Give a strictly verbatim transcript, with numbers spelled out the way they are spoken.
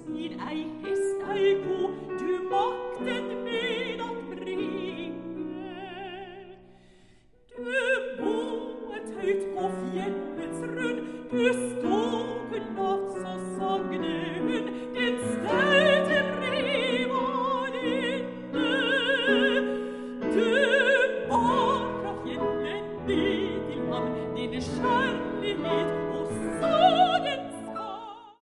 vid ei hest, ei ko, du maktet med at bringe. Du boet høyt på fjellets rund, du stod lavt, så sagde hun, den stølte brev var inne. Du bar fra fjellet ned til ham, din kjærlighet